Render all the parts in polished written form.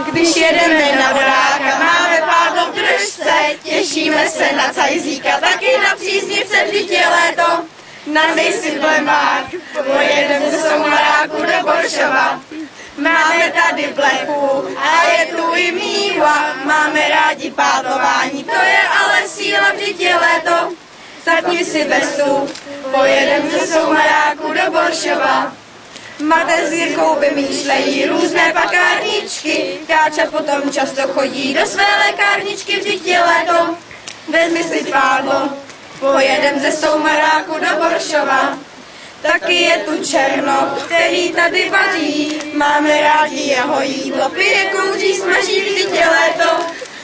Když jedeme na vodáka, máme pádlo v držce, těšíme se na cajzíka, taky na příznivce, vždyť je léto. Nadej si blemák, pojedem ze Soumaráku do Boršova. Máme tady plechu a je tu i míva, máme rádi pádlování, to je ale síla, vždyť je léto. Zapni si vestu, pojedem ze Soumaráku do Boršova. Mate s Jirkou vymýšlejí různé pakárničky, Káča potom často chodí do své lékárničky, vždyť je léto. Vezmi si pádlo, pojedem ze Soumaráku do Boršova. Taky je tu Černoch, který tady vaří, máme rádi jeho jídlo, pije, kouří, smaží, vždyť je léto.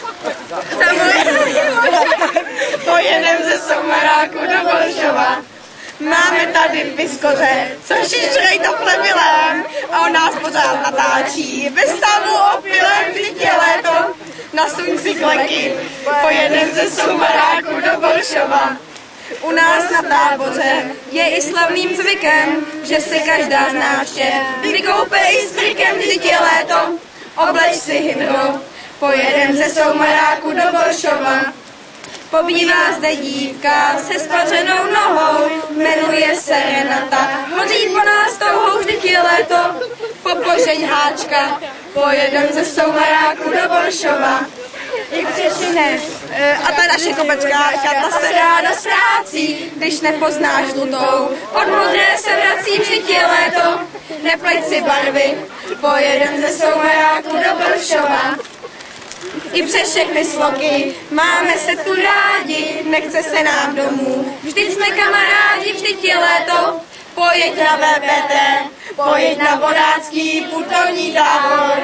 Pojedem ze Soumaráku do Boršova. Máme tady piskoře, co šišrej to plebilem a on nás pořád natáčí. Ve stavu opilem, vždyť je léto. Nasuň si kleky, pojedem ze Soumaráku do Boršova. U nás na táboře je i slavným zvykem, že se každá z návštěv vykoupe i s trikem, vždyť je léto. Obleč si hymnu, pojedem ze Soumaráku do Boršova. Pobývá zde dívka se spařenou nohou, jmenuje se Renata, hoří po nás touhou, vždyť je léto. Popožeň háčka, pojedem ze Soumaráku do Boršova. I Křešine, a ta naše kopečkářka, ta se ráda ztrácí, když nepoznáš žlutou, od modré se vrací, vždyť je léto. Nepleť si barvy, pojedem ze Soumaráku do Boršova. I přes všechny sloky máme se tu rádi, nechce se nám domů, vždyť jsme kamarádi, vždyť je léto. Pojeď na VPT, pojeď na vodácký putovní tábor.